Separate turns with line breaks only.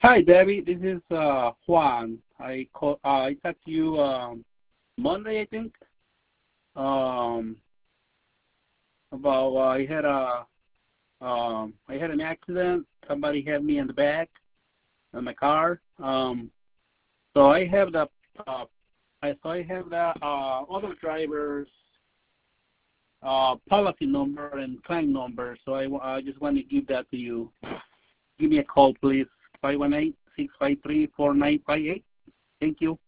Hi, Debbie. This is Juan. I talked to you Monday, I think. Um, about I had an accident. Somebody had me in the back of my car. So I have the uh, I have the other driver's policy number and claim number. So I just want to give that to you. Give me a call, please. 518-653-4958. Thank you.